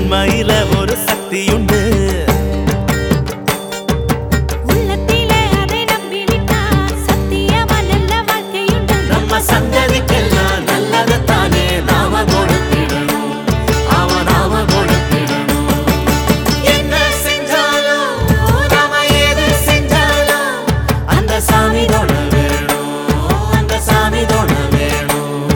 உண்மையில ஒரு சக்தியுண்டு. உள்ளத்திலே அதை நம்பிவிட்டா சத்தியமா நல்ல வாழ்க்கையுண்டு. நம்ம சந்ததிக்கெல்லாம் நல்லதைத்தானே நாம கொடுத்திடணும், நாம கொடுத்திடணும். என்ன செஞ்சாலும் நாம எது செஞ்சாலும் அந்த சாமி தொட வேணும், அந்த சாமி தொட வேணும்.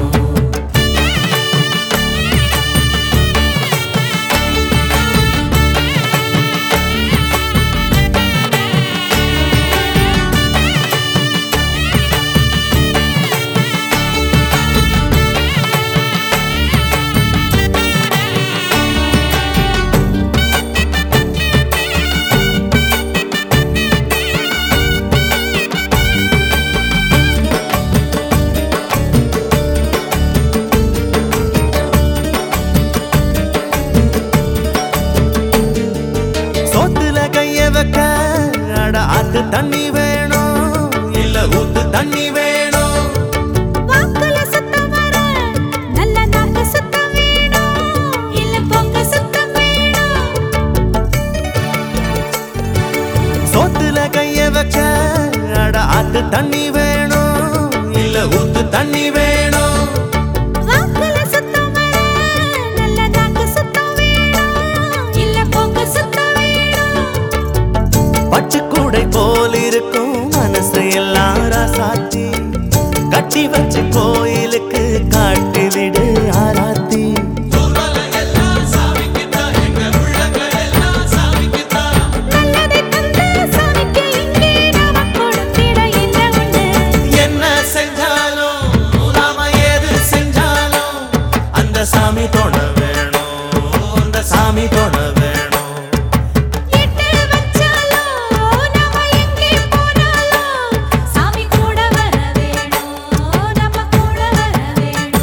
ஆத்து தண்ணி வேணும் இல்ல ஊத்து தண்ணி வேணும். வாக்குல சுத்தம் வர நல்ல நாக்கு சுத்தம் வேணும் இல்ல பொங்க சுத்தம் வேணும். சோத்துல கைய வச்ச ஆத்து தண்ணி வேணும் இல்ல ஊத்து தண்ணி வேணும். வாக்குல சுத்தம் வர நல்ல நாக்கு சுத்தம் வேணும் இல்ல பொங்க சுத்தம் வேணும். பச்சை கூடை போல் இருக்கும் மனசு எல்லாரும் சாத்தி கட்டி வச்சு கோயிலுக்கு காட்டி விடு ஆராத்தி. நல்லதை தந்த சாமிக்கு இங்கே நாம கொடுத்திட என்ன உண்டு. என்ன செஞ்சாலும் நாம எது செஞ்சாலும் அந்த சாமி தொட வேணும், அந்த சாமி தொட வேணும். எட்டு வச்சாலும் நாம எங்கே போனாலும் சாமி கூட வர வேணும், நம்ம கூட வர வேணும்.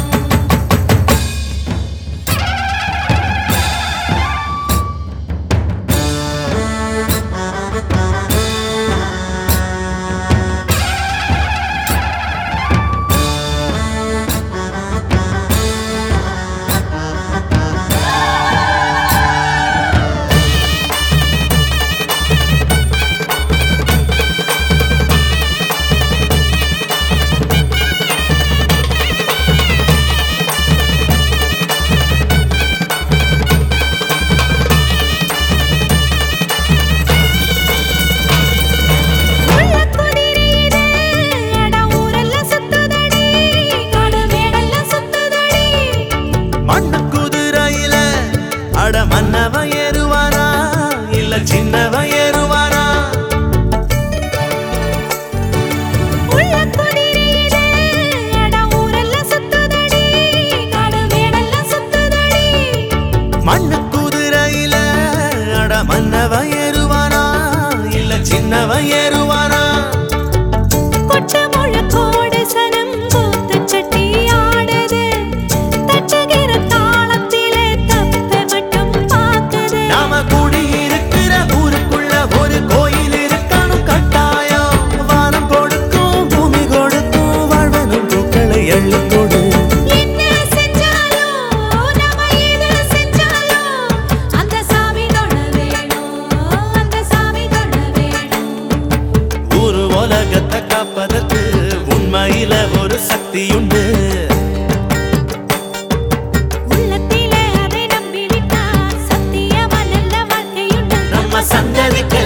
உள்ள குதிரையிலே அட ஊரெல்லாம் சுத்துதடி, காடு மேடெல்லாம் சுத்துதடி. மண்ணு குதிரையில அட மன்னவன் ஏறுவானா இல்ல சின்னவன் ஏறுவானா. உள்ள குதிரையிலே அட ஊரெல்லாம் சுத்துதடி, காடு மேடெல்லாம் சுத்துதடி. மண்ணு குதிரையில அட மன்னவன் ஏறுவானா இல்ல சின்னவன் ஏறுவானா. கொட்ட முழக்கோடு சனம் கூத்துச்சட்டி ஆடுது, தட்டுகிற தாளத்திலே தப்ப மட்டும் பார்க்குது. நாம கூடி இருக்கிற ஊருக்குள்ள ஒரு கோயில் இருக்கணும் கட்டாயம். வானம் கொடுக்கும் பூமி கொடுக்கும் வாழ்வனும் பூக்களை எள்ளி கொடு. என்ன செஞ்சாலும் நாம எது செஞ்சாலும் அந்த சாமி தொட வேணும், அந்த சாமி தொட வேணும். ஊரு உலகத்தை காப்பதற்கு உண்மையில ஒரு சக்தியுண்டு. உள்ளத்திலே அதை நம்பிவிட்டா சத்தியமா நல்ல வாழ்க்கையுண்டு. நம்ம சந்ததிக்கு